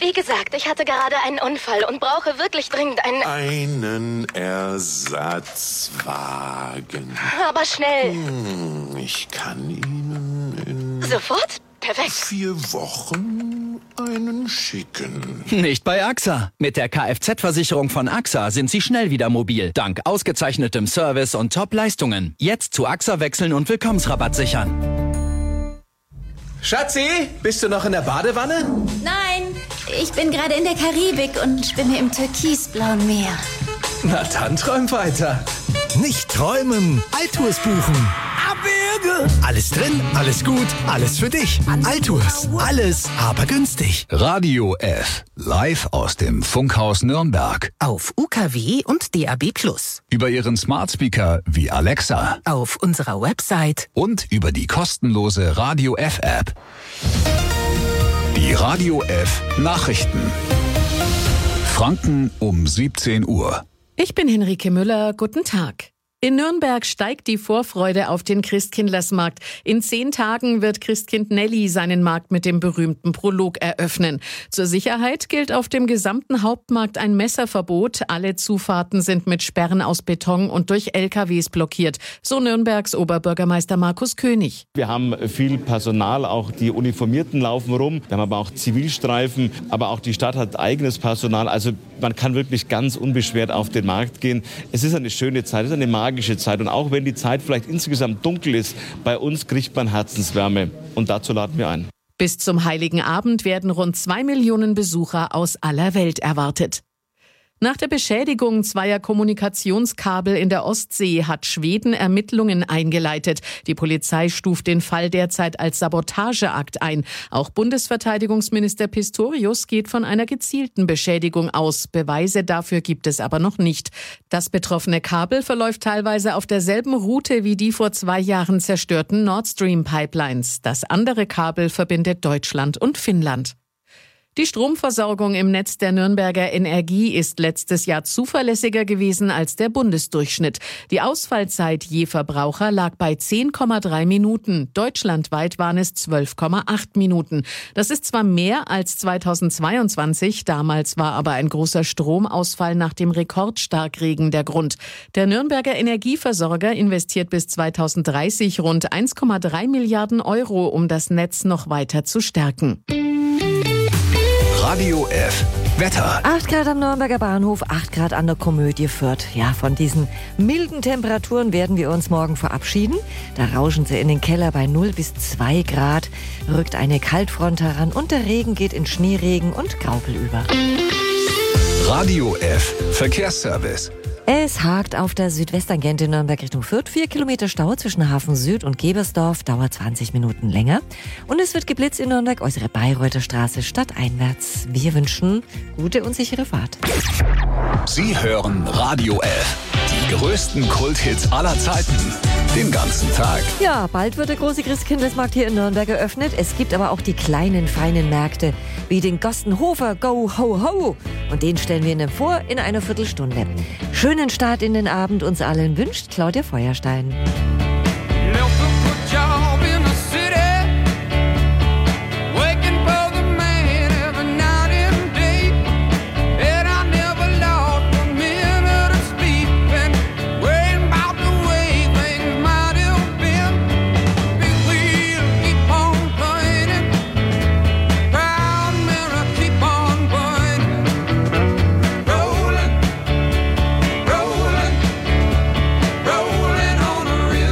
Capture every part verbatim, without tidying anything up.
Wie gesagt, ich hatte gerade einen Unfall und brauche wirklich dringend einen... Einen Ersatzwagen. Aber schnell. Hm, ich kann Ihnen in... Sofort? Perfekt. Vier Wochen einen schicken. Nicht bei AXA. Mit der Kfz-Versicherung von AXA sind Sie schnell wieder mobil. Dank ausgezeichnetem Service und Top-Leistungen. Jetzt zu AXA wechseln und Willkommensrabatt sichern. Schatzi, bist du noch in der Badewanne? Nein, ich bin gerade in der Karibik und schwimme im türkisblauen Meer. Na dann träum weiter. Nicht träumen, Altours buchen. Abwürge. Alles drin, alles gut, alles für dich. Altours, alles, aber günstig. Radio F, live aus dem Funkhaus Nürnberg. Auf U K W und D A B plus. Über Ihren Smart Speaker wie Alexa. Auf unserer Website. Und über die kostenlose Radio F App. Die Radio F Nachrichten. Franken um siebzehn Uhr. Ich bin Henrike Müller. Guten Tag. In Nürnberg steigt die Vorfreude auf den Christkindlersmarkt. In zehn Tagen wird Christkind Nelly seinen Markt mit dem berühmten Prolog eröffnen. Zur Sicherheit gilt auf dem gesamten Hauptmarkt ein Messerverbot. Alle Zufahrten sind mit Sperren aus Beton und durch L K Ws blockiert. So Nürnbergs Oberbürgermeister Markus König. Wir haben viel Personal, auch die Uniformierten laufen rum. Wir haben aber auch Zivilstreifen, aber auch die Stadt hat eigenes Personal. Also man kann wirklich ganz unbeschwert auf den Markt gehen. Es ist eine schöne Zeit, es ist eine magische Zeit. Und auch wenn die Zeit vielleicht insgesamt dunkel ist, bei uns kriegt man Herzenswärme. Und dazu laden wir ein. Bis zum Heiligen Abend werden rund zwei Millionen Besucher aus aller Welt erwartet. Nach der Beschädigung zweier Kommunikationskabel in der Ostsee hat Schweden Ermittlungen eingeleitet. Die Polizei stuft den Fall derzeit als Sabotageakt ein. Auch Bundesverteidigungsminister Pistorius geht von einer gezielten Beschädigung aus. Beweise dafür gibt es aber noch nicht. Das betroffene Kabel verläuft teilweise auf derselben Route wie die vor zwei Jahren zerstörten Nord Stream Pipelines. Das andere Kabel verbindet Deutschland und Finnland. Die Stromversorgung im Netz der Nürnberger Energie ist letztes Jahr zuverlässiger gewesen als der Bundesdurchschnitt. Die Ausfallzeit je Verbraucher lag bei zehn Komma drei Minuten. Deutschlandweit waren es zwölf Komma acht Minuten. Das ist zwar mehr als zweitausendzweiundzwanzig, damals war aber ein großer Stromausfall nach dem Rekordstarkregen der Grund. Der Nürnberger Energieversorger investiert bis zweitausenddreißig rund eins Komma drei Milliarden Euro, um das Netz noch weiter zu stärken. Radio F Wetter. acht Grad am Nürnberger Bahnhof, acht Grad an der Komödie Fürth. Ja, von diesen milden Temperaturen werden wir uns morgen verabschieden. Da rauschen sie in den Keller bei null bis zwei Grad, rückt eine Kaltfront heran und der Regen geht in Schneeregen und Graupel über. Radio F Verkehrsservice. Es hakt auf der Südwesttangente Nürnberg Richtung Fürth. Vier Kilometer Stau zwischen Hafen Süd und Gebersdorf, dauert zwanzig Minuten länger. Und es wird geblitzt in Nürnberg, äußere Bayreuther Straße, stadteinwärts. Wir wünschen gute und sichere Fahrt. Sie hören Radio F. Die größten Kulthits aller Zeiten. Den ganzen Tag. Ja, bald wird der große Christkindlesmarkt hier in Nürnberg eröffnet. Es gibt aber auch die kleinen, feinen Märkte, wie den Gostenhofer Go Ho Ho. Und den stellen wir Ihnen vor in einer Viertelstunde. Schönen Start in den Abend uns allen wünscht Claudia Feuerstein. Rolling on a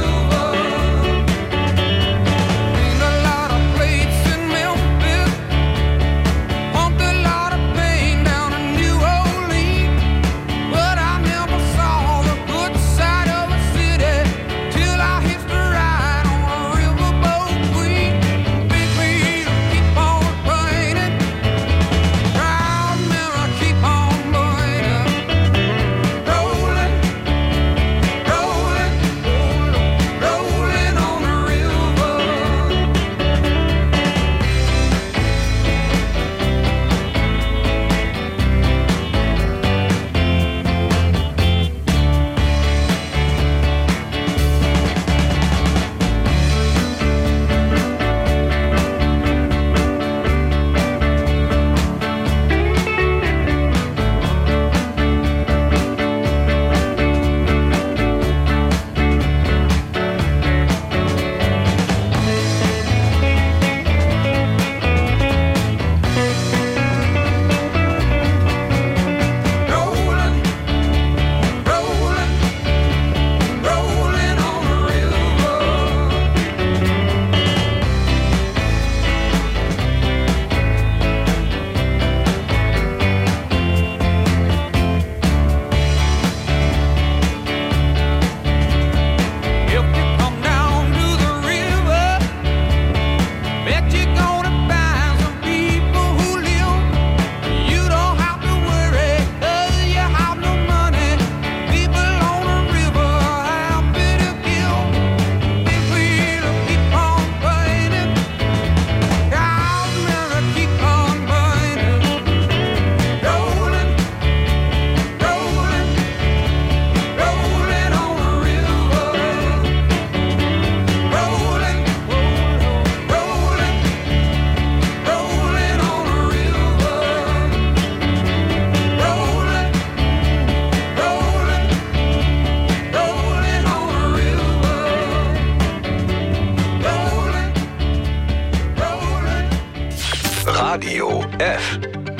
F.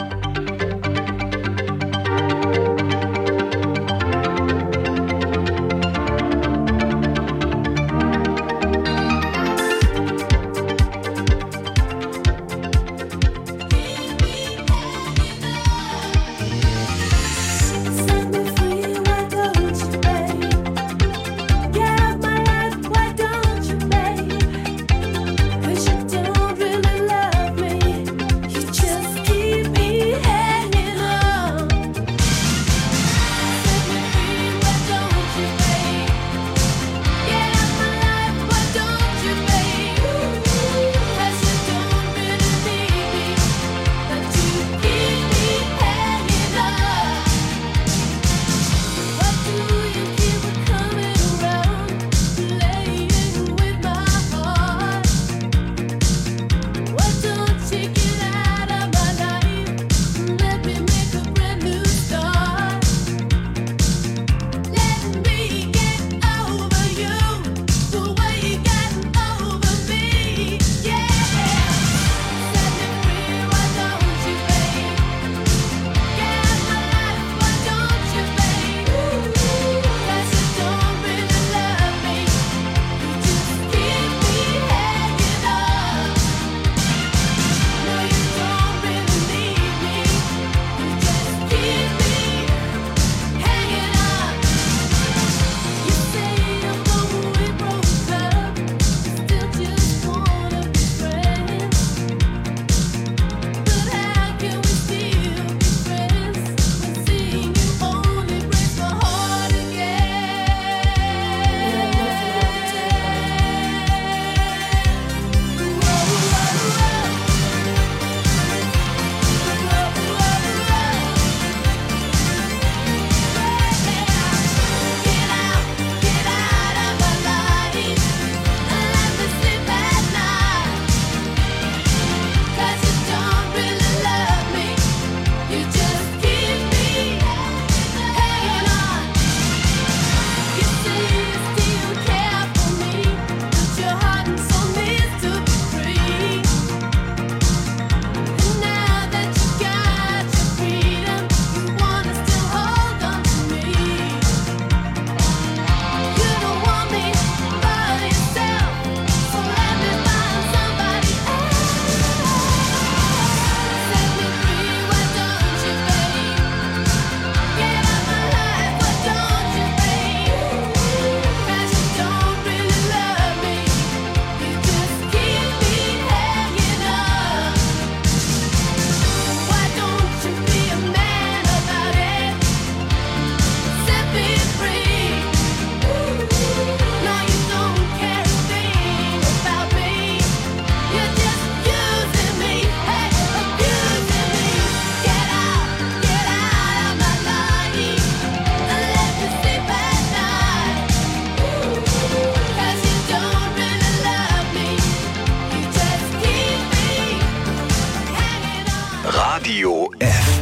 Radio F.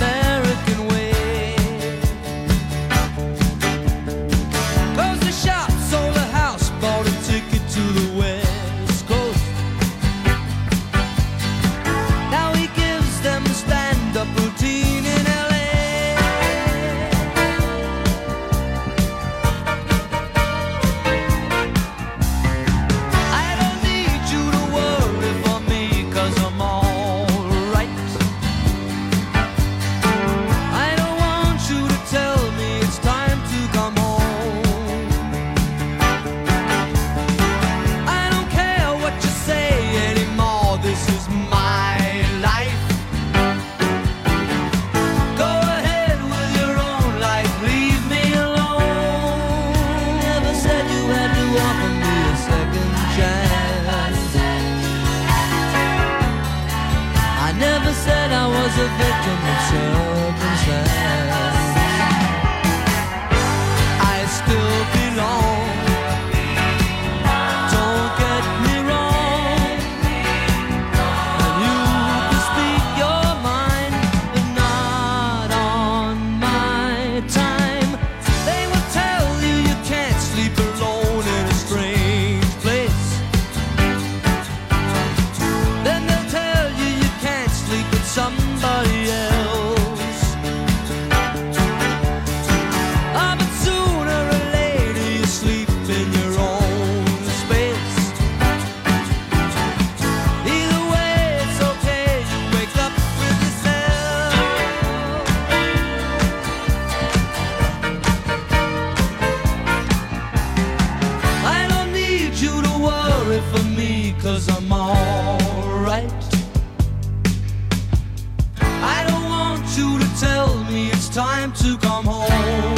Shot worry for me, 'cause I'm alright. I don't want you to tell me it's time to come home.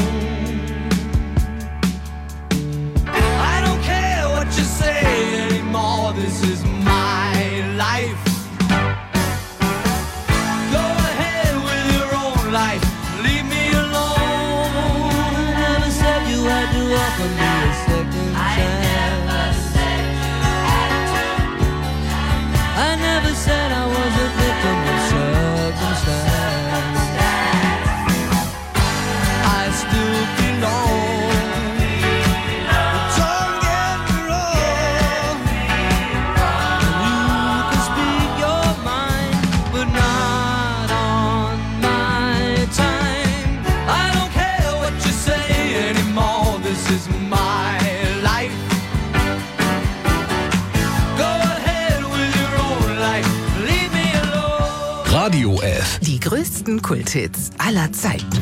I don't care what you say anymore, this is my life. Go ahead with your own life, leave me alone. I never said you had to offer me a second chance. I never said I was a victim of circumstance. I still belong. Don't get me wrong. You can speak your mind, but not on my time. I don't care what you say anymore, this is my life. Radio F. Die größten Kulthits aller Zeiten.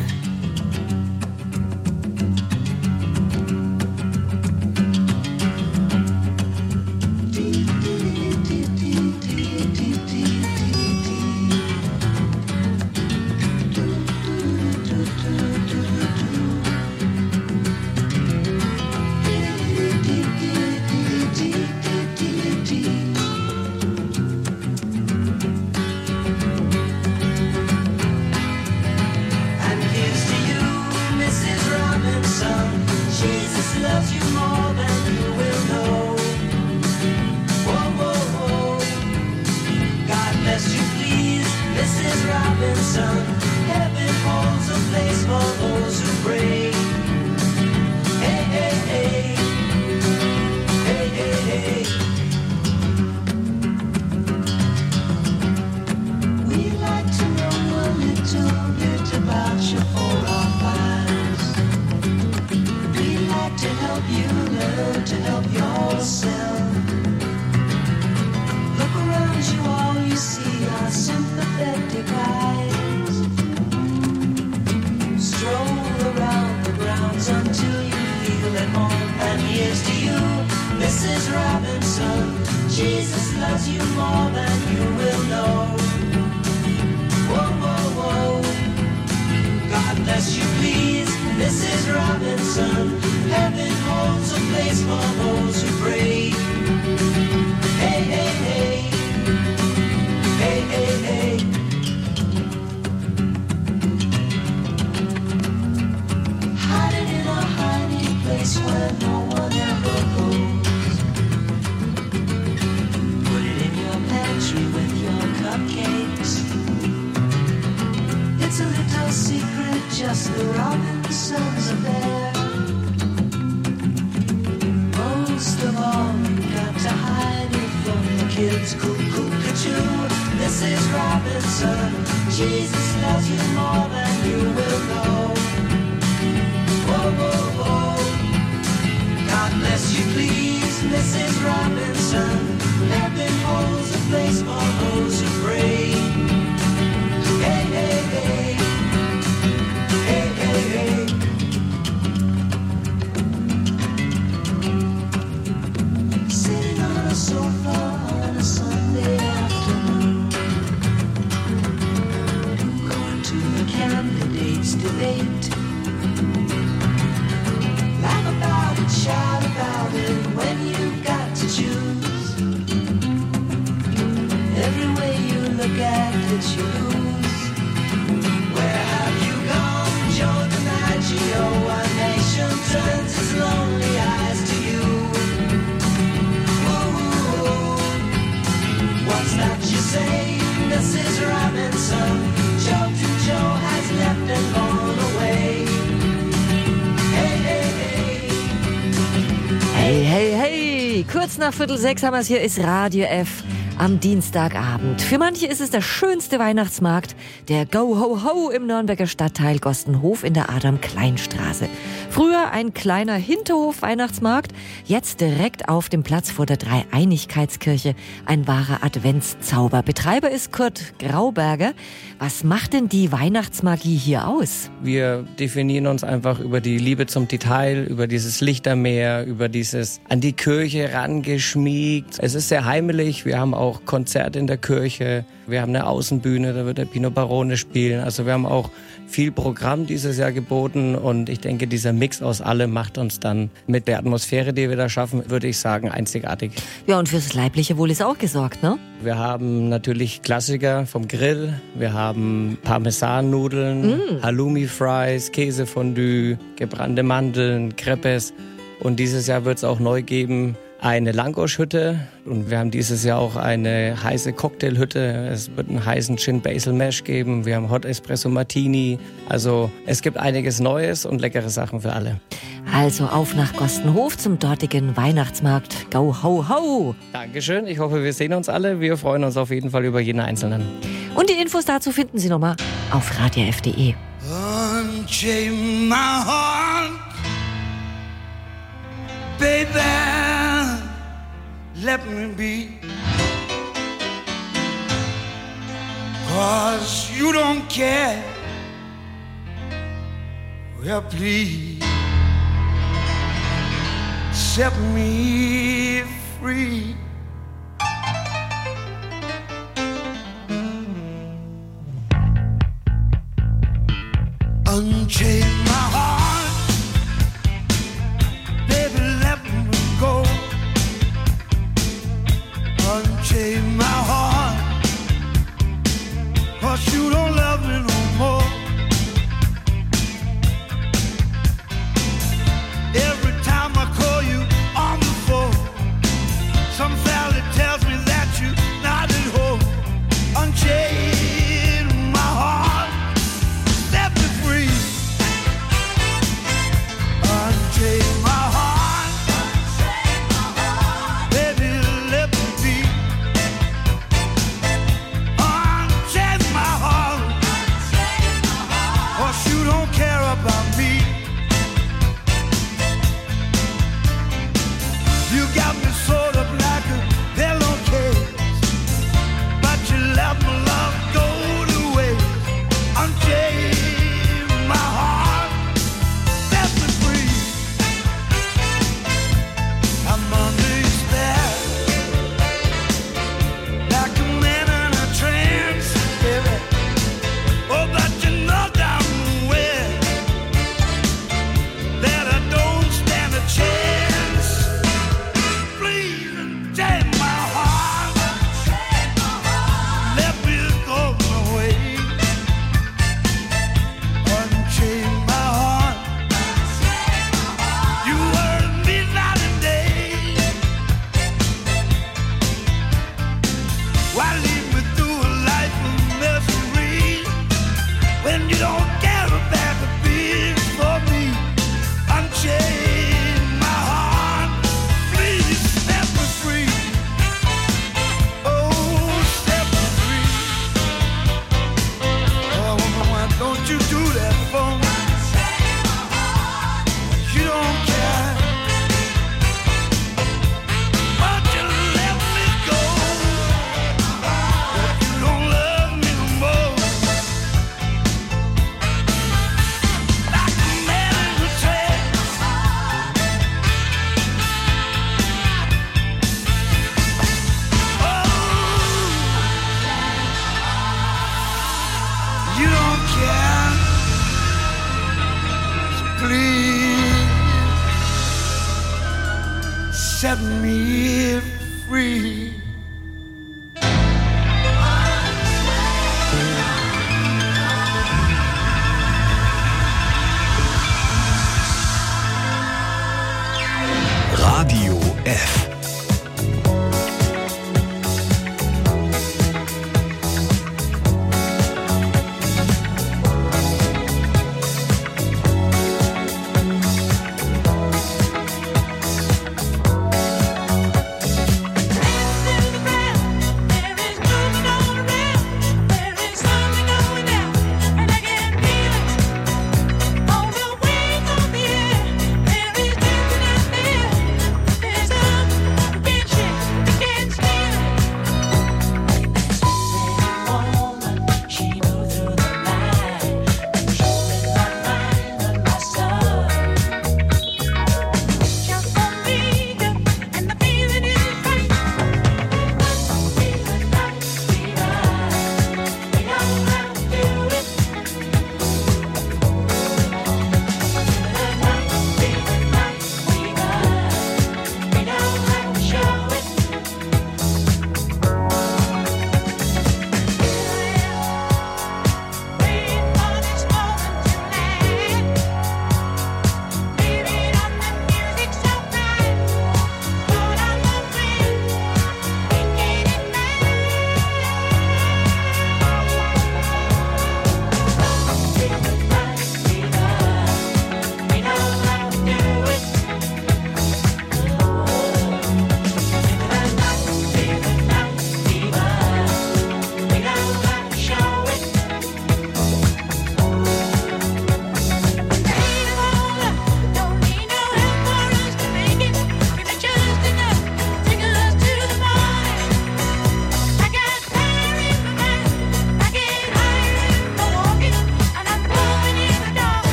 Hey, hey, hey! Kurz nach Viertel sechs haben wir es hier, ist Radio F. am Dienstagabend. Für manche ist es der schönste Weihnachtsmarkt, der Go-Ho-Ho im Nürnberger Stadtteil Gostenhof in der Adam-Klein-Straße. Früher ein kleiner Hinterhof-Weihnachtsmarkt, jetzt direkt auf dem Platz vor der Dreieinigkeitskirche. Ein wahrer Adventszauber. Betreiber ist Kurt Grauberger. Was macht denn die Weihnachtsmagie hier aus? Wir definieren uns einfach über die Liebe zum Detail, über dieses Lichtermeer, über dieses an die Kirche rangeschmiegt. Es ist sehr heimelig. Wir haben auch Konzerte in der Kirche. Wir haben eine Außenbühne, da wird der Pino Barone spielen. Also wir haben auch viel Programm dieses Jahr geboten und ich denke, dieser Mix aus allem macht uns dann mit der Atmosphäre, die wir da schaffen, würde ich sagen, einzigartig. Ja, und fürs leibliche Wohl ist auch gesorgt, ne? Wir haben natürlich Klassiker vom Grill, wir haben Parmesannudeln, mm. Halloumi-Fries, Käsefondue, gebrannte Mandeln, Crepes und dieses Jahr wird es auch neu geben, eine Langosch-Hütte und wir haben dieses Jahr auch eine heiße Cocktailhütte. Es wird einen heißen Gin Basil Mash geben. Wir haben Hot Espresso Martini. Also es gibt einiges Neues und leckere Sachen für alle. Also auf nach Gostenhof zum dortigen Weihnachtsmarkt. Go, ho, ho! Dankeschön. Ich hoffe, wir sehen uns alle. Wir freuen uns auf jeden Fall über jeden Einzelnen. Und die Infos dazu finden Sie nochmal auf radio f punkt de. Unchain my heart, baby. Let me be, 'cause you don't care. Well, please set me free. Unchain my heart, baby, let me go. Unchain my heart, 'cause you don't love me no more. Every time I call you on the phone, some valley tells me that you're not at home. Unchain my heart, set me free. Unchain my heart, baby, let me be. Unchain my heart, 'cause you don't care about me. You got me sort of like a pillowcase, but you let my love go to waste. Unchain my heart, set me free. I'm under your spell, like a man in a trance, baby. Oh, but you know damn well that I don't stand a chance. Please unchain my heart, let me go my way. Unchain my heart, you hurt me night and day. Why lead me through a life of misery when you don't care about the things for me? Unchain my heart, please set me free. Oh, set me free. Oh, why don't you do that for me? You don't care, but you let me go. But you don't love me no more. Like a man in a trance. Oh, you don't care. So please set me free. Radio F.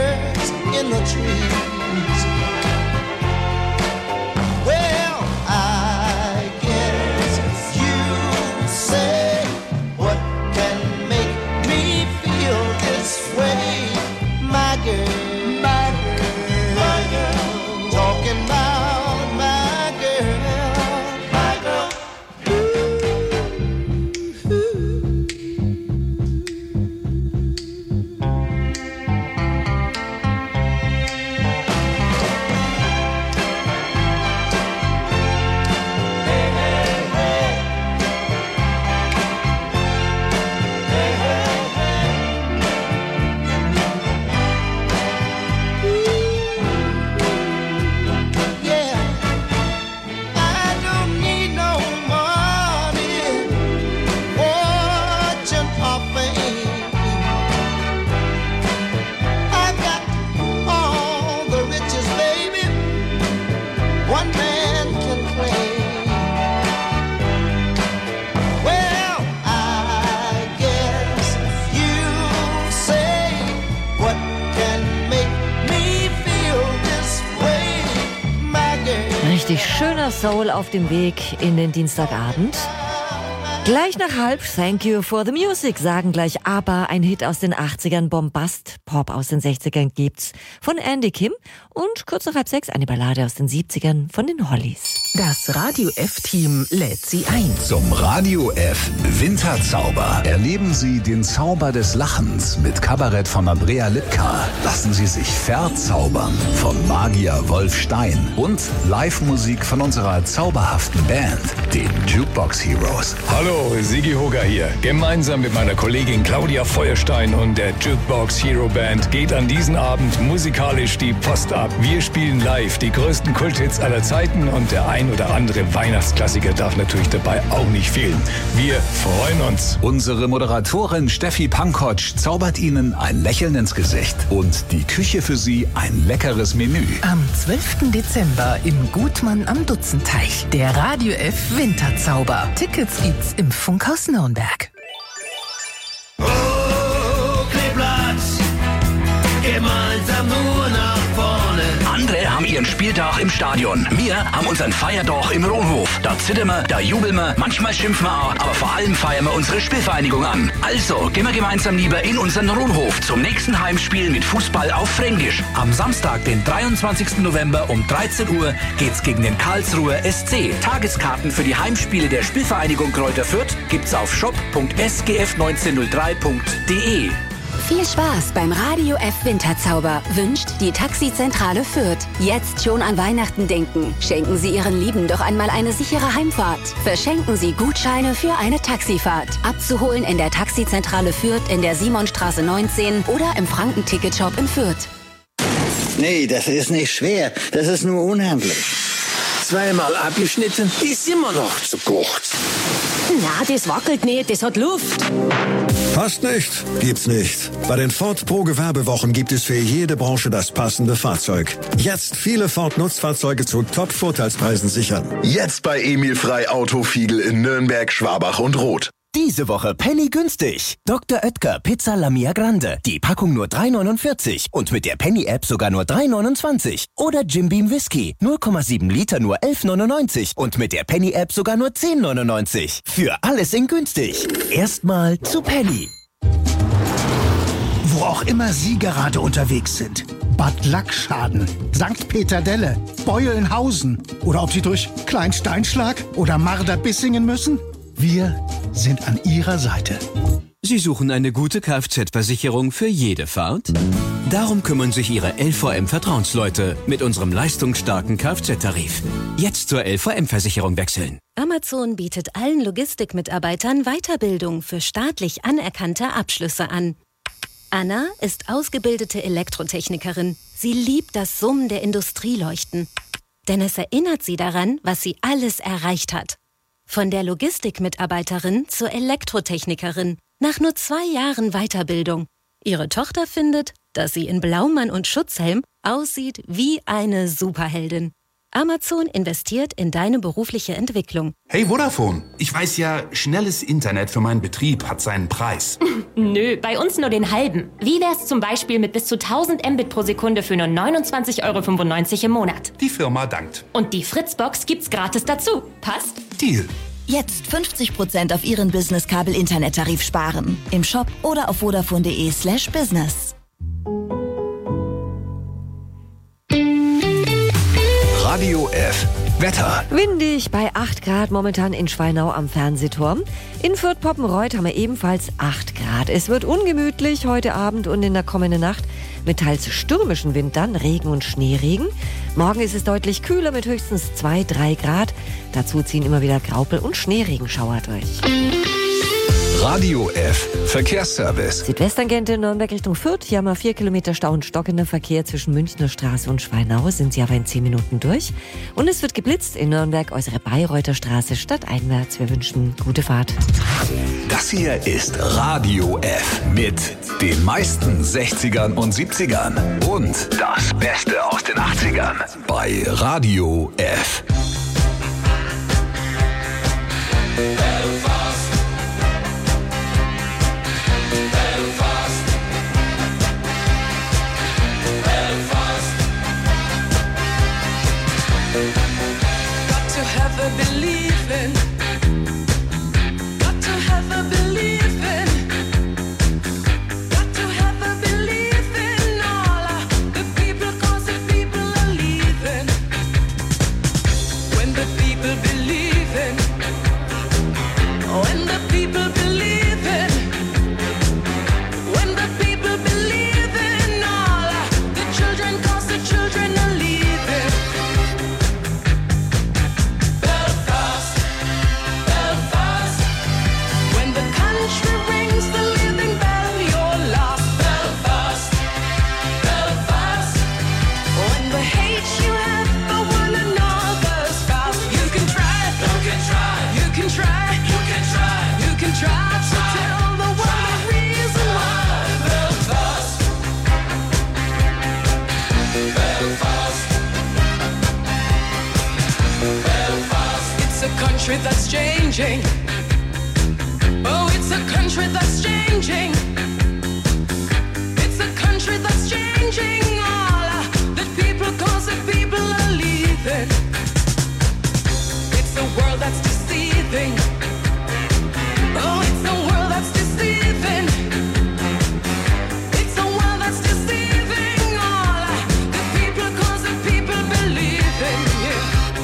birds in the trees. Well, I guess you say, what can make me feel this way? My girl, my girl, my girl, talking about my girl, my girl. Richtig schöner Soul auf dem Weg in den Dienstagabend. Gleich nach halb, Thank You for the Music, sagen gleich aber ein Hit aus den achtzigern, Bombast, Pop aus den sechzigern gibt's von Andy Kim und kurz nach halb sechs eine Ballade aus den siebzigern von den Hollies. Das Radio F-Team lädt Sie ein. Zum Radio F Winterzauber. Erleben Sie den Zauber des Lachens mit Kabarett von Andrea Lipka. Lassen Sie sich verzaubern vom Magier Wolf Stein. Und Live-Musik von unserer zauberhaften Band, den Jukebox Heroes. Hallo, Sigi Hoger hier. Gemeinsam mit meiner Kollegin Claudia Feuerstein und der Jukebox Hero Band geht an diesem Abend musikalisch die Post ab. Wir spielen live die größten Kulthits aller Zeiten und der ein oder andere Weihnachtsklassiker darf natürlich dabei auch nicht fehlen. Wir freuen uns. Unsere Moderatorin Steffi Pankotsch zaubert Ihnen ein Lächeln ins Gesicht und die Küche für Sie ein leckeres Menü. Am zwölften Dezember im Gutmann am Dutzenteich. Der Radio F Winterzauber. Tickets gibt's im Funkhaus Nürnberg. Oh, Kleeblatz, gemeinsam nur nach vorne. Andere haben ihren Spieltag im Stadion. Wir haben unseren Feiertag im Rohnhof. Da zittern wir, da jubeln wir, manchmal schimpfen wir auch, aber vor allem feiern wir unsere Spielvereinigung an. Also gehen wir gemeinsam lieber in unseren Rohnhof zum nächsten Heimspiel mit Fußball auf Fränkisch. Am Samstag, den dreiundzwanzigsten November um dreizehn Uhr geht's gegen den Karlsruher S C. Tageskarten für die Heimspiele der Spielvereinigung Kräuter Fürth gibt's auf shop punkt s g f neunzehnhundertdrei punkt d e. Viel Spaß beim Radio F Winterzauber wünscht die Taxizentrale Fürth. Jetzt schon an Weihnachten denken. Schenken Sie Ihren Lieben doch einmal eine sichere Heimfahrt. Verschenken Sie Gutscheine für eine Taxifahrt. Abzuholen in der Taxizentrale Fürth in der Simonstraße neunzehn oder im Franken-Ticket-Shop in Fürth. Nee, das ist nicht schwer. Das ist nur unhandlich. Zweimal abgeschnitten, ist immer noch zu kurz. Na, das wackelt nicht, das hat Luft. Passt nicht, gibt's nicht. Bei den Ford Pro Gewerbewochen gibt es für jede Branche das passende Fahrzeug. Jetzt viele Ford Nutzfahrzeuge zu Top-Vorteilspreisen sichern. Jetzt bei Emil Frei Autofiegel in Nürnberg, Schwabach und Roth. Diese Woche Penny günstig. Doktor Oetker Pizza La Mia Grande. Die Packung nur drei neunundvierzig und mit der Penny-App sogar nur drei neunundzwanzig. Oder Jim Beam Whisky. null Komma sieben Liter nur elf neunundneunzig und mit der Penny-App sogar nur zehn neunundneunzig. Für alles in günstig. Erstmal zu Penny. Wo auch immer Sie gerade unterwegs sind. Bad Lackschaden, Sankt Peter-Delle, Beulenhausen oder ob Sie durch Kleinsteinschlag oder Marder-Bissingen müssen. Wir sind an Ihrer Seite. Sie suchen eine gute Kfz-Versicherung für jede Fahrt? Darum kümmern sich Ihre L V M-Vertrauensleute mit unserem leistungsstarken Kfz-Tarif. Jetzt zur L V M-Versicherung wechseln. Amazon bietet allen Logistikmitarbeitern Weiterbildung für staatlich anerkannte Abschlüsse an. Anna ist ausgebildete Elektrotechnikerin. Sie liebt das Summen der Industrieleuchten. Denn es erinnert sie daran, was sie alles erreicht hat. Von der Logistikmitarbeiterin zur Elektrotechnikerin. Nach nur zwei Jahren Weiterbildung. Ihre Tochter findet, dass sie in Blaumann und Schutzhelm aussieht wie eine Superheldin. Amazon investiert in deine berufliche Entwicklung. Hey Vodafone, ich weiß ja, schnelles Internet für meinen Betrieb hat seinen Preis. Nö, bei uns nur den halben. Wie wär's zum Beispiel mit bis zu tausend Mbit pro Sekunde für nur neunundzwanzig Euro fünfundneunzig im Monat? Die Firma dankt. Und die Fritzbox gibt's gratis dazu. Passt? Deal. Jetzt fünfzig Prozent auf Ihren Business-Kabel-Internettarif sparen. Im Shop oder auf vodafone.de slash business. Radio F. Wetter. Windig bei acht Grad momentan in Schweinau am Fernsehturm. In Fürth-Poppenreuth haben wir ebenfalls acht Grad. Es wird ungemütlich heute Abend und in der kommenden Nacht mit teils stürmischen Wind dann, Regen und Schneeregen. Morgen ist es deutlich kühler mit höchstens zwei, drei Grad. Dazu ziehen immer wieder Graupel- und Schneeregenschauer durch. Radio F. Verkehrsservice. Südwesttangente Nürnberg Richtung Fürth. Hier haben wir vier Kilometer Stau und stockender Verkehr zwischen Münchner Straße und Schweinau. Sind Sie aber in zehn Minuten durch. Und es wird geblitzt in Nürnberg, äußere Bayreuther Straße, stadteinwärts. Wir wünschen gute Fahrt. Das hier ist Radio F. Mit den meisten sechzigern und siebzigern. Und das Beste aus den achtzigern. Bei Radio F. Believing, got to have a believing, got to have a believing all of the people, 'cause the people are leaving. When the people believing, when the people believing, when the people believing all of the children, 'cause the children are leaving. Country that's changing. Oh, it's a country that's changing. It's a country that's changing. All the people, 'cause the people are leaving. It's a world that's deceiving. Oh, it's a world that's deceiving. It's a world that's deceiving. All the people, 'cause the people believe in you.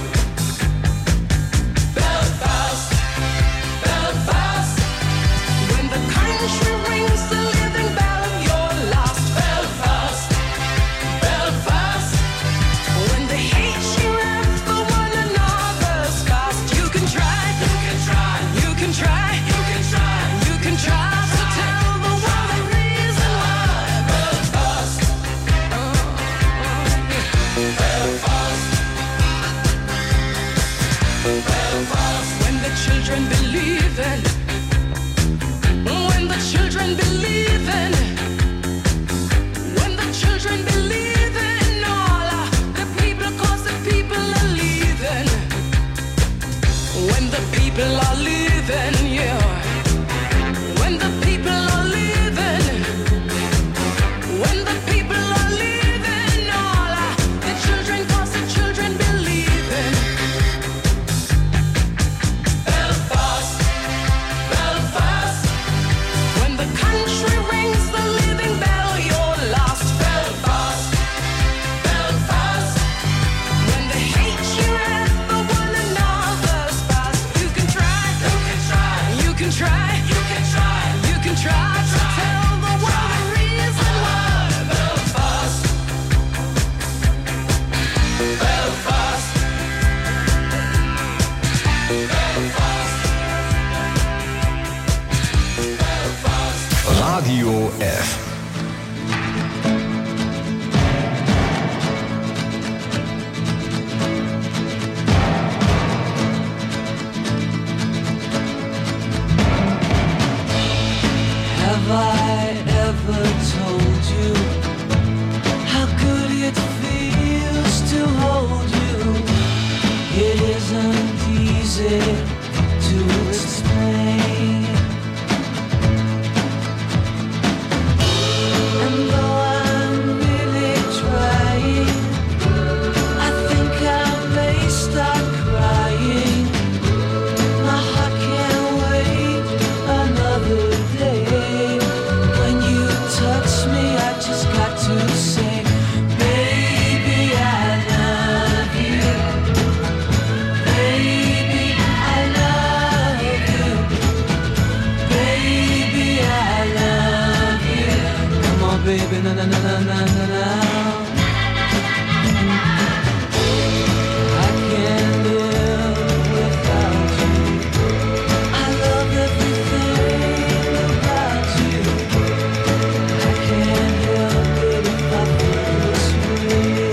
When the children believe in, when the children believe in, when the children believe in all of the people, 'cause the people are leaving. When the people are leaving, yeah. When the people are leaving, when the people are leaving all of the children, 'cause the children believe in. Radio F. Have I ever told you how good it feels to hold you? nothing to explain. And though I'm really trying, I think I may start crying. My heart can't wait another day. When you touch me, I just got to say, baby, I love you. Baby, I love you. Baby, I love you. Come on, baby, na na na na na na na. I can't live without you. I love everything about you. I can't help it if I feel this way.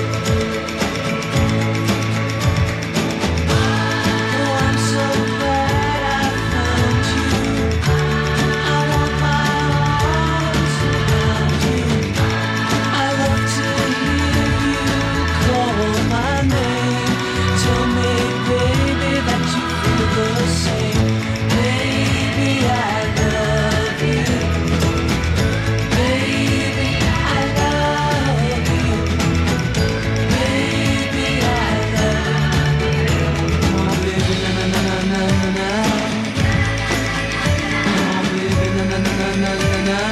Oh, I'm so glad I found you. I want my arms around you. I love to hear you call my name. Tell me, baby, that you feel the same. Baby, I love you. Baby, I love you. Baby, I love you. Come on, baby, na na na na na na na. Come on, baby, na na na na na na na.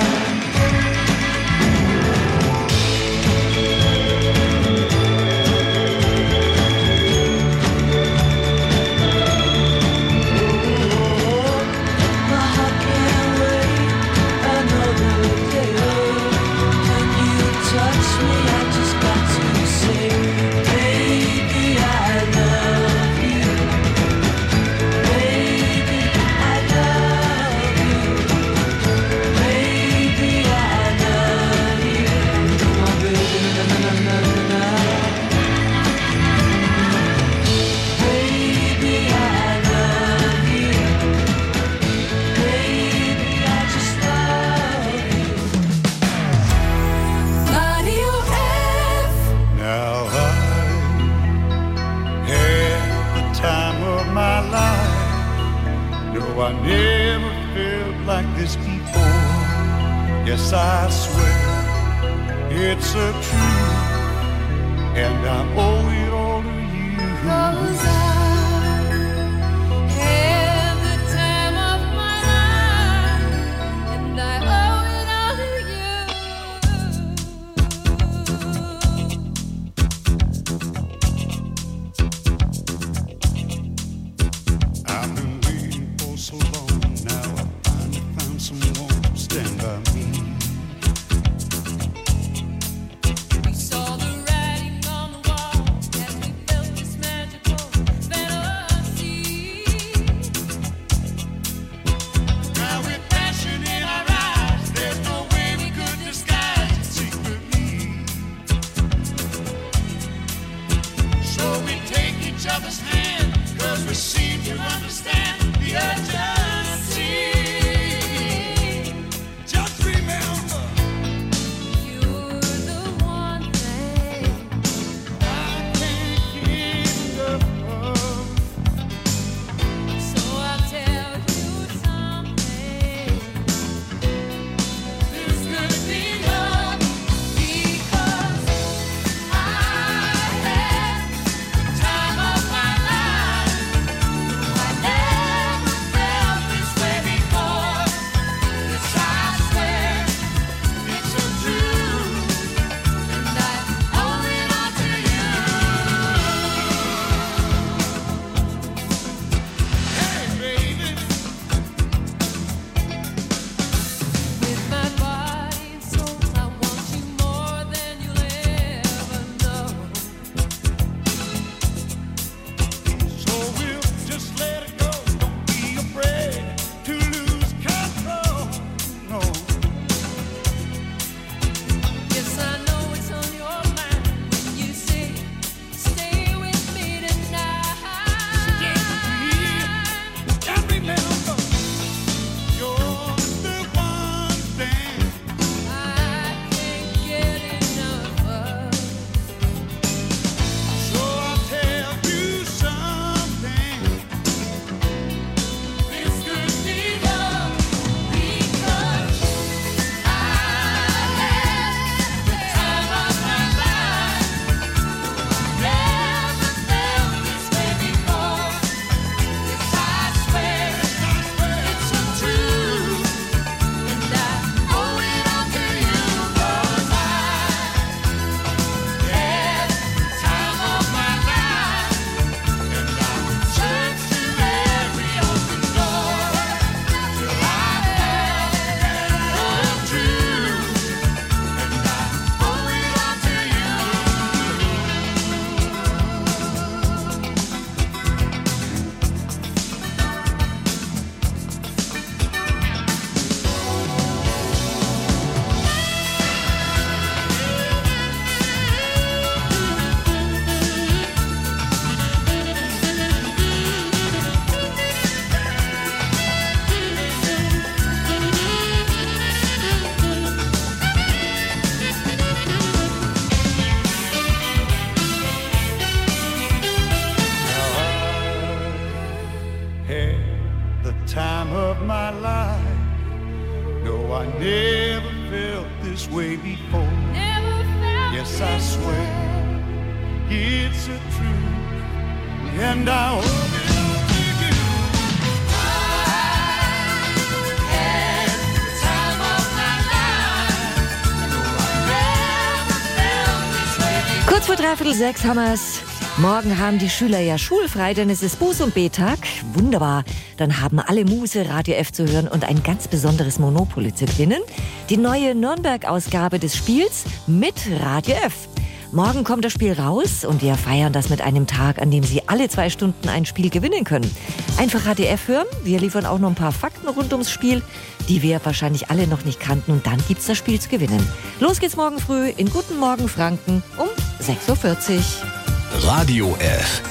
My heart can't wait another day. When you touch me, I just got to say, baby, I love you. Baby, I love you. Baby, I love you. Come on, baby, na na na na na na. Baby, I love you. Baby, I just love you. Radio F. Now I had the time of my life. No, I never felt like this before. Yes, I swear it's a truth, and I owe it all to you. 'Cause I had the time of my life, and I owe it all to you. I've been waiting for so long now. I finally found someone to stand by me. We saw the writing on the wall as we felt this magical fantasy. Now with passion in our eyes, there's no way we could disguise it secretly. So we take each other's hand, 'cause we seem to understand the urgency. Just remember, You're the one thing I can't get enough of. So I'll tell you something. This could be love because I had the time of my life. I never felt never felt this way before. Yes, I swear it's a truth, and I hope it don't take you. I had the time of my life. No, I never felt this way before. Kurz vor dreiviertel sechs haben wir's. Morgen haben die Schüler ja schulfrei, denn es ist Buß- und B-Tag. Wunderbar. Dann haben alle Muse, Radio F zu hören und ein ganz besonderes Monopoly zu gewinnen. Die neue Nürnberg-Ausgabe des Spiels mit Radio F. Morgen kommt das Spiel raus und wir feiern das mit einem Tag, an dem Sie alle zwei Stunden ein Spiel gewinnen können. Einfach Radio F hören. Wir liefern auch noch ein paar Fakten rund ums Spiel, die wir wahrscheinlich alle noch nicht kannten. Und dann gibt's das Spiel zu gewinnen. Los geht's morgen früh in Guten Morgen Franken um sechs Uhr vierzig. Radio F.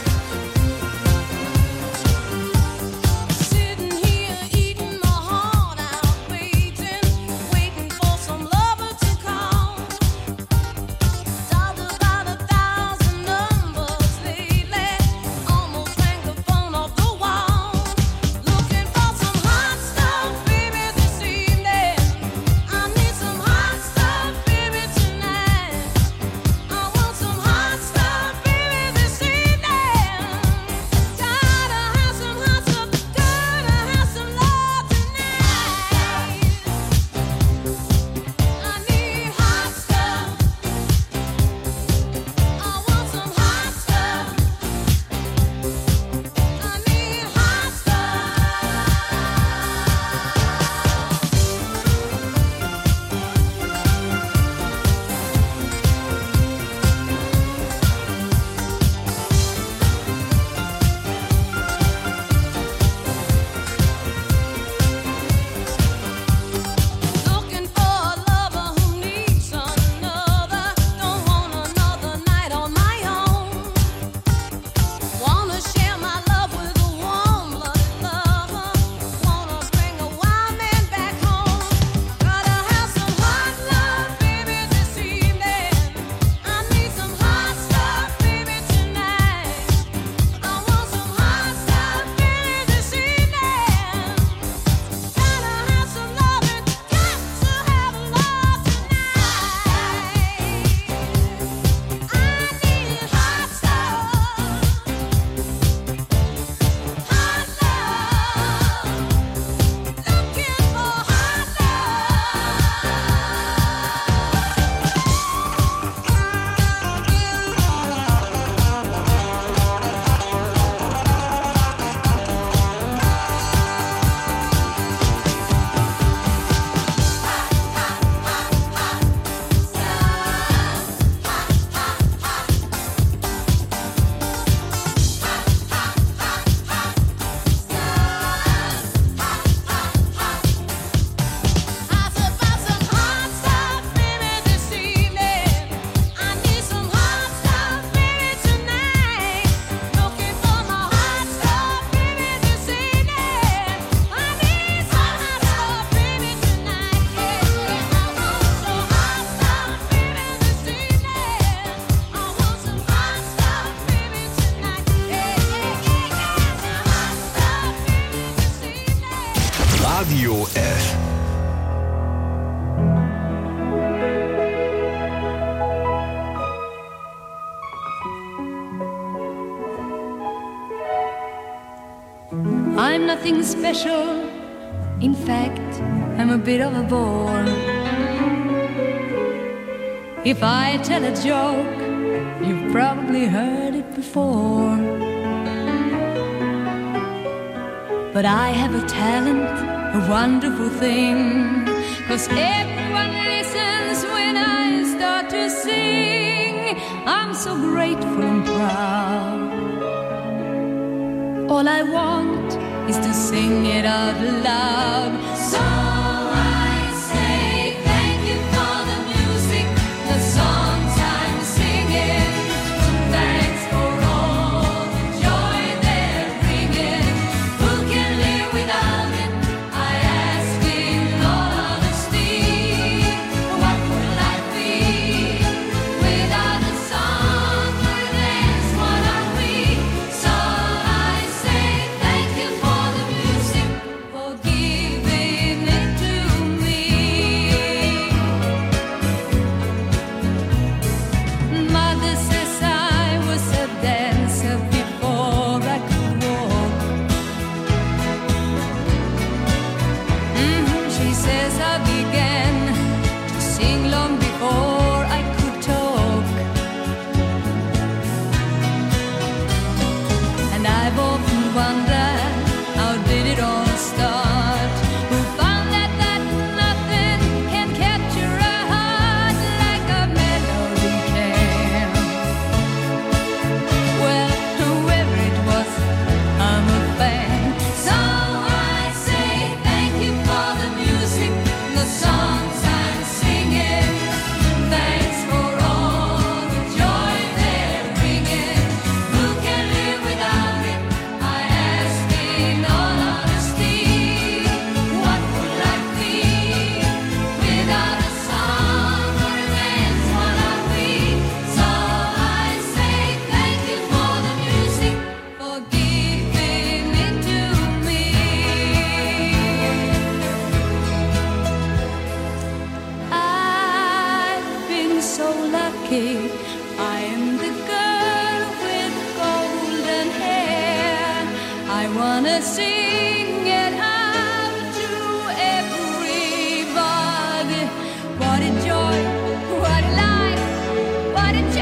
Radio F. I'm nothing special. In fact, I'm a bit of a bore. If I tell a joke, you've probably heard it before. But I have a talent, a wonderful thing, 'cause everyone listens when I start to sing. I'm so grateful and proud. All I want is to sing it out loud. So I say thank you for the music, the songs I'm singing. Thanks for all the joy they're bringing. Who can live without it? I ask in all honesty. What would life be without a song? That's what are we? So I say thank you for the music, for giving it Gonna sing it out to everybody. What a joy, what a life, what a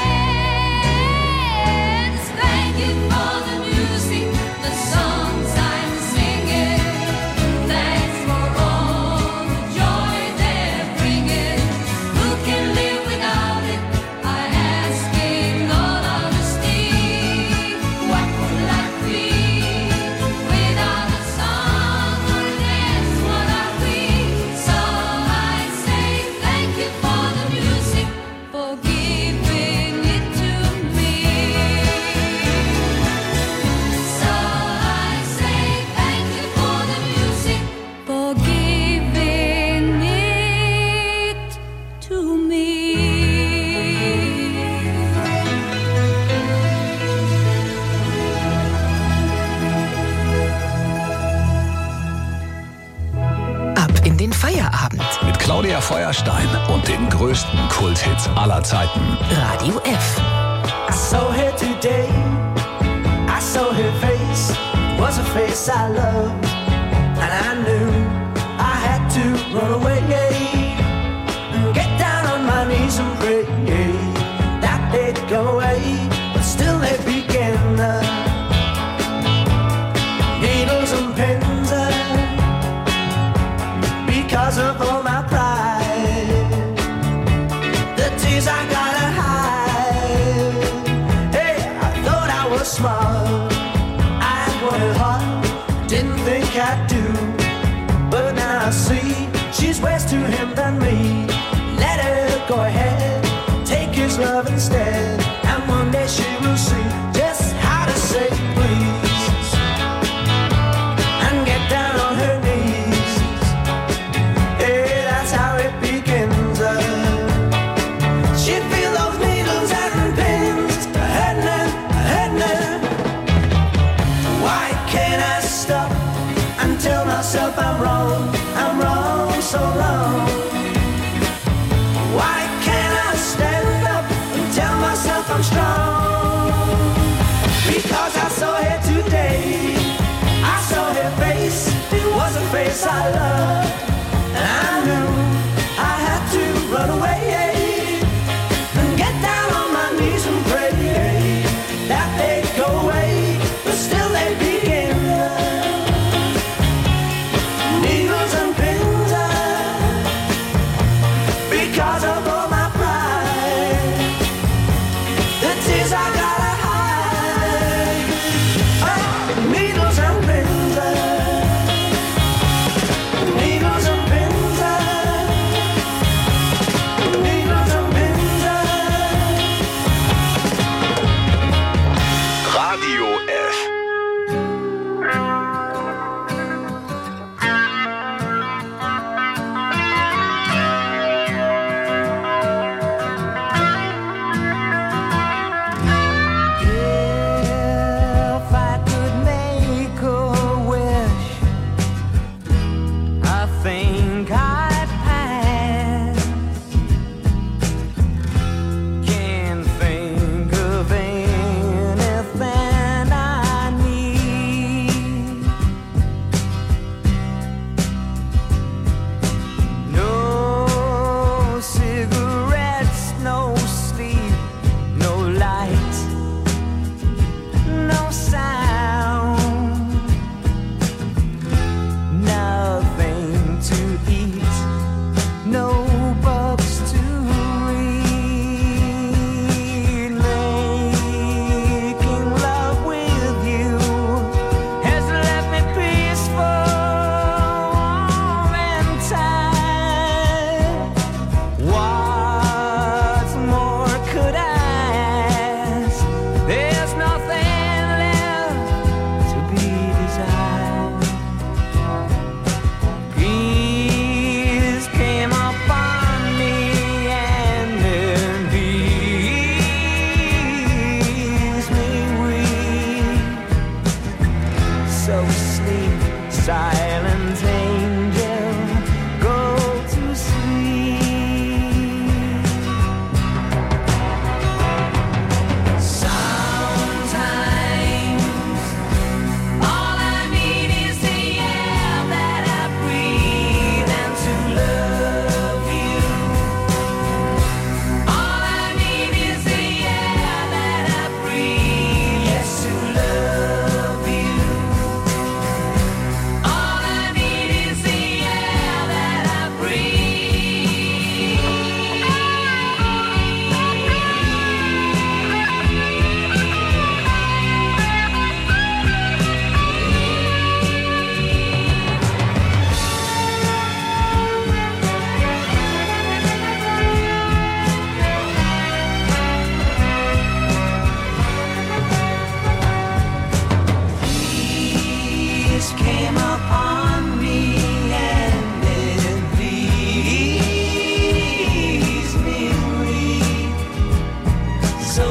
chance. Thank you for the music, the songs I'm singing. Thanks for all the joy they're bringing. Who can live without it? I ask in all honesty. What would life be without a song or a dance? What are we? So I say thank you for the music, for giving it to me. So I say thank you for the music, for giving it to me. Ab in den Feierabend. Mit Claudia Feuerstein und den größten Kulthits aller Zeiten. Radio F. I saw her today, I saw her face, it was a face I loved, and I knew I had to run away, and get down on my knees and pray that they'd go away, but still they begin, uh, needles and pins, uh, because of all my pride, the tears I gotta hide. Hey, I thought I was smart, I wanted hard, didn't think I'd do, but now I see she's worse to him than me. Let her go ahead, take his love instead, and one day she will see just how to say please, and get down on her knees. Hey, that's how it begins. Uh, she'd feel those needles and pins, hurting her, hurting her. Why can't I stop and tell myself I'm wrong, I'm wrong, so wrong? Why can't I stand up and tell myself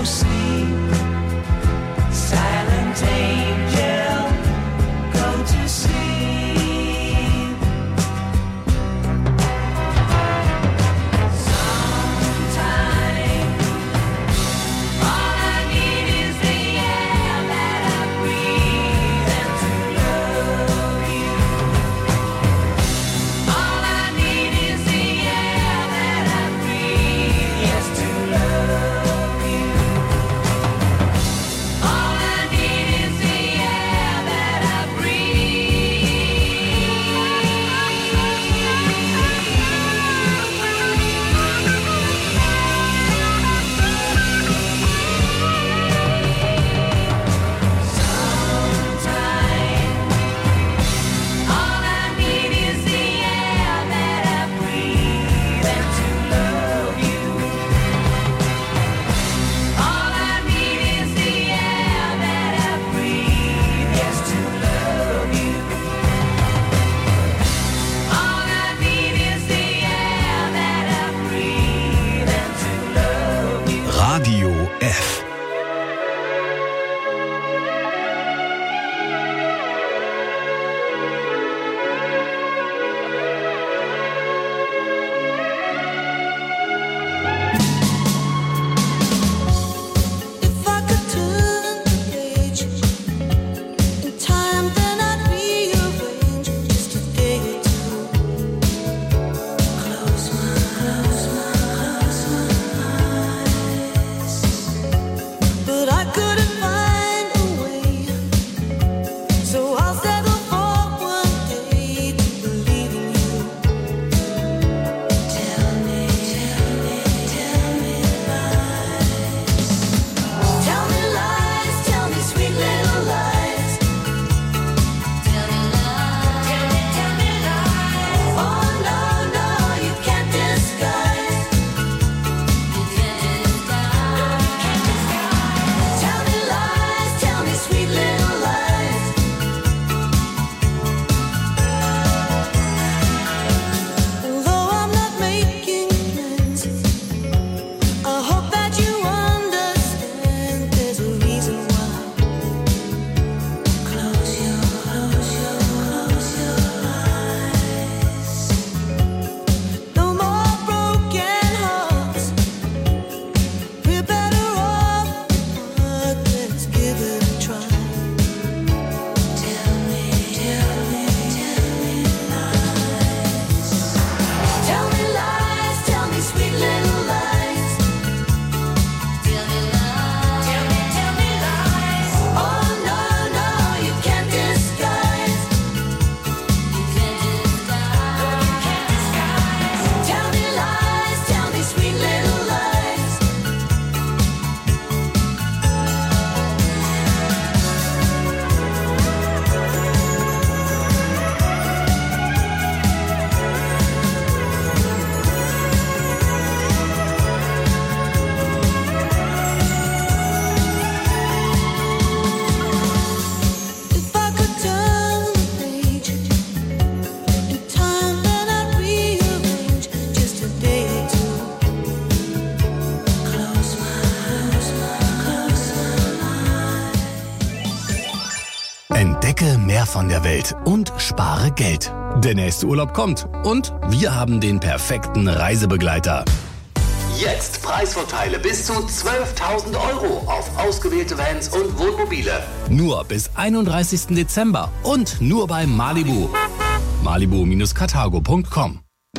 sleep. Silent angel, go to sleep. Radio F. Entdecke mehr von der Welt und spare Geld. Der nächste Urlaub kommt und wir haben den perfekten Reisebegleiter. Jetzt Preisvorteile bis zu zwölftausend Euro auf ausgewählte Vans und Wohnmobile. Nur bis einunddreißigsten Dezember und nur bei Malibu. Malibu Karthago punkt com.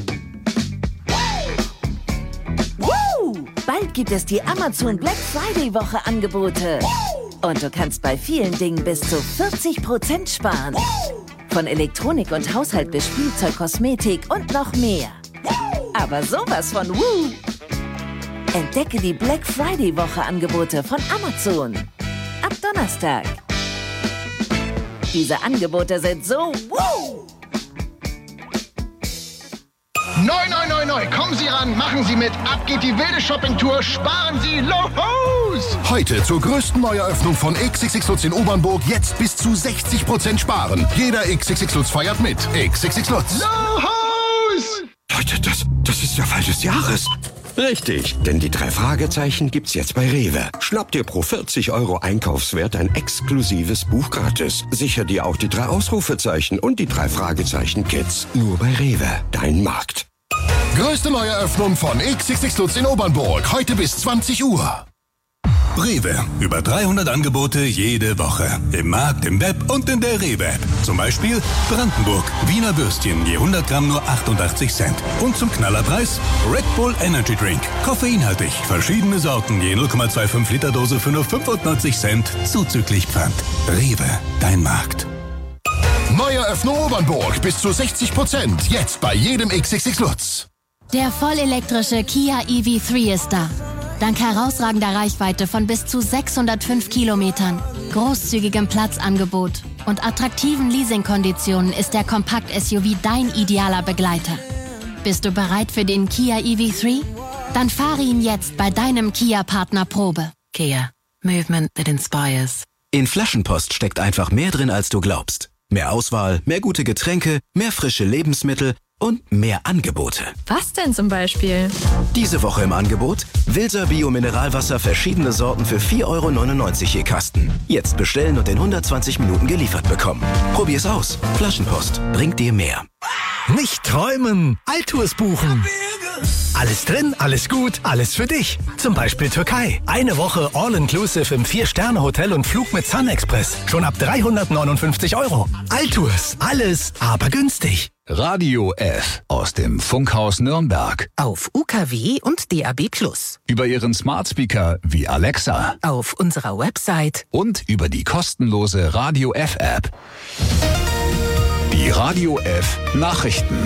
Bald gibt es die Amazon Black Friday Woche Angebote. Und du kannst bei vielen Dingen bis zu vierzig Prozent sparen. Von Elektronik und Haushalt bis Spielzeug, Kosmetik und noch mehr. Aber sowas von Woo! Entdecke die Black Friday Woche Angebote von Amazon. Ab Donnerstag. Diese Angebote sind so Woo! Neu, neu, neu, neu. Kommen Sie ran, machen Sie mit. Ab geht die wilde Shoppingtour. Sparen Sie los! Heute zur größten Neueröffnung von X X X Lutz in Obernburg. Jetzt bis zu sechzig Prozent sparen. Jeder X X X Lutz feiert mit. X X X Lutz. Los! Leute, das, das ist der Fall des Jahres. Richtig, denn die drei Fragezeichen gibt's jetzt bei Rewe. Schnapp dir pro vierzig Euro Einkaufswert ein exklusives Buch gratis. Sicher dir auch die drei Ausrufezeichen und die drei Fragezeichen-Kids. Nur bei Rewe, dein Markt. Größte Neueröffnung von X X X Lutz in Obernburg. Heute bis zwanzig Uhr. Rewe. Über dreihundert Angebote jede Woche. Im Markt, im Web und in der Rewe-App. Zum Beispiel Brandenburg. Wiener Würstchen. Je hundert Gramm nur achtundachtzig Cent. Und zum Knallerpreis Red Bull Energy Drink. Koffeinhaltig. Verschiedene Sorten. Je null Komma fünfundzwanzig Liter Dose für nur fünfundneunzig Cent. Zuzüglich Pfand. Rewe. Dein Markt. Neueröffnung Obernburg. Bis zu sechzig Prozent. Jetzt bei jedem X X X Lutz. Der vollelektrische Kia E V drei ist da. Dank herausragender Reichweite von bis zu sechshundertfünf Kilometern, großzügigem Platzangebot und attraktiven Leasingkonditionen ist der Kompakt-S U V dein idealer Begleiter. Bist du bereit für den Kia E V drei? Dann fahre ihn jetzt bei deinem Kia-Partner Probe. Kia. Movement that inspires. In Flaschenpost steckt einfach mehr drin, als du glaubst. Mehr Auswahl, mehr gute Getränke, mehr frische Lebensmittel und mehr Angebote. Was denn zum Beispiel? Diese Woche im Angebot Wilser Bio-Mineralwasser, verschiedene Sorten für vier Euro neunundneunzig je Kasten. Jetzt bestellen und in hundertzwanzig Minuten geliefert bekommen. Probier's aus. Flaschenpost bringt dir mehr. Nicht träumen, Altours buchen. Alles drin, alles gut, alles für dich. Zum Beispiel Türkei. Eine Woche All-Inclusive im vier-Sterne-Hotel und Flug mit Sun Express. Schon ab dreihundertneunundfünfzig Euro. Altours, alles, aber günstig. Radio F aus dem Funkhaus Nürnberg. Auf U K W und D A B plus. Über Ihren Smart Speaker wie Alexa. Auf unserer Website. Und über die kostenlose Radio F App. Die Radio F Nachrichten.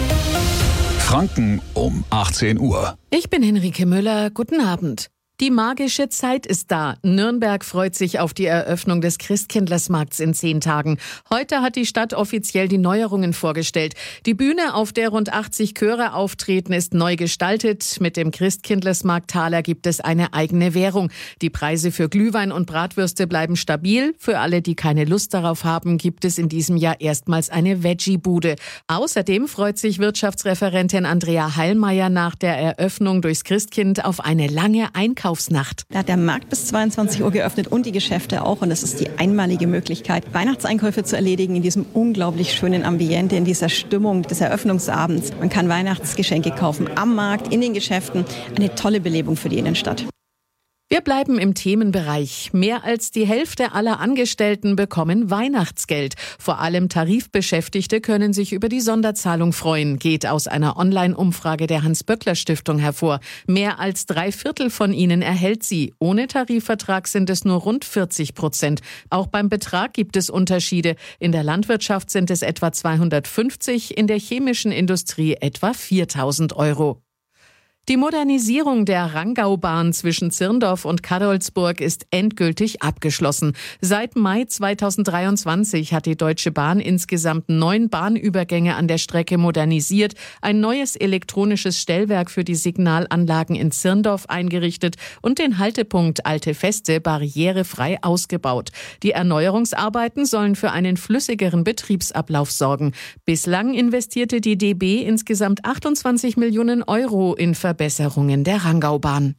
Franken um achtzehn Uhr. Ich bin Henrike Müller. Guten Abend. Die magische Zeit ist da. Nürnberg freut sich auf die Eröffnung des Christkindlersmarkts in zehn Tagen. Heute hat die Stadt offiziell die Neuerungen vorgestellt. Die Bühne, auf der rund achtzig Chöre auftreten, ist neu gestaltet. Mit dem Christkindlersmarkt-Taler gibt es eine eigene Währung. Die Preise für Glühwein und Bratwürste bleiben stabil. Für alle, die keine Lust darauf haben, gibt es in diesem Jahr erstmals eine Veggie-Bude. Außerdem freut sich Wirtschaftsreferentin Andrea Heilmeier nach der Eröffnung durchs Christkind auf eine lange Einkaufsnacht. Da hat der Markt bis zweiundzwanzig Uhr geöffnet und die Geschäfte auch. Und es ist die einmalige Möglichkeit, Weihnachtseinkäufe zu erledigen in diesem unglaublich schönen Ambiente, in dieser Stimmung des Eröffnungsabends. Man kann Weihnachtsgeschenke kaufen am Markt, in den Geschäften. Eine tolle Belebung für die Innenstadt. Wir bleiben im Themenbereich. Mehr als die Hälfte aller Angestellten bekommen Weihnachtsgeld. Vor allem Tarifbeschäftigte können sich über die Sonderzahlung freuen, geht aus einer Online-Umfrage der Hans-Böckler-Stiftung hervor. Mehr als drei Viertel von ihnen erhält sie. Ohne Tarifvertrag sind es nur rund vierzig Prozent. Auch beim Betrag gibt es Unterschiede. In der Landwirtschaft sind es etwa zweihundertfünfzig, in der chemischen Industrie etwa viertausend Euro. Die Modernisierung der Rangaubahn zwischen Zirndorf und Kadolsburg ist endgültig abgeschlossen. Seit Mai zweitausenddreiundzwanzig hat die Deutsche Bahn insgesamt neun Bahnübergänge an der Strecke modernisiert, ein neues elektronisches Stellwerk für die Signalanlagen in Zirndorf eingerichtet und den Haltepunkt Alte Feste barrierefrei ausgebaut. Die Erneuerungsarbeiten sollen für einen flüssigeren Betriebsablauf sorgen. Bislang investierte die D B insgesamt achtundzwanzig Millionen Euro in Verbesserungen der Rangaubahn.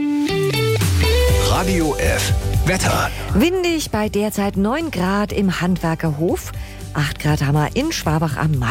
Radio F Wetter. Windig bei derzeit neun Grad im Handwerkerhof. acht Grad haben wir in Schwabach am Main.